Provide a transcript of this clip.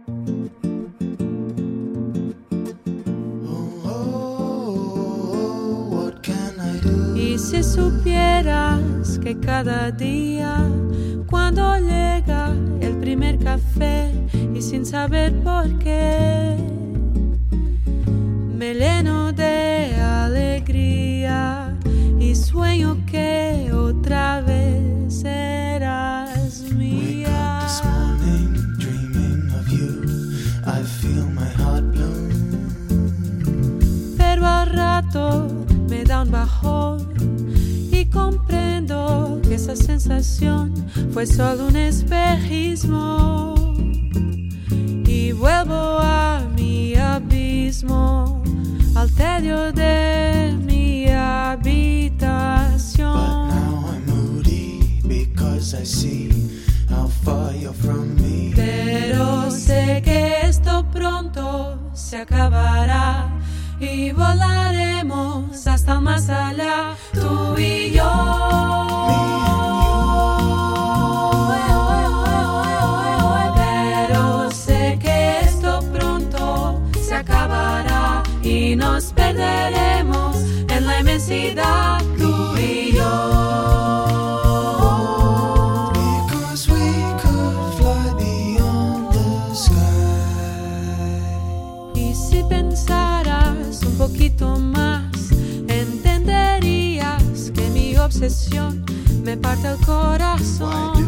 Y si supieras que cada día, cuando llega el primer café y sin saber por qué, me lleno de alegría y sueño que otra vez serás mía. Wake up this morning dreaming of you. I feel my heart bloom. Pero al rato me da un bajón y comprendo que esa sensación fue solo un espejismo. Y vuelvo a mi abismo, al tedio de mi habitación. But now I'm moody because I see how far you're from me. Pero sé que esto pronto se acabará y volaremos hasta el más allá, tú y yo. Pero sé que esto pronto se acabará y nos perderemos en la inmensidad, tú y yo. Because we could fly beyond the sky. Y si pensaras un poquito más, entenderías que mi obsesión me parte el corazón.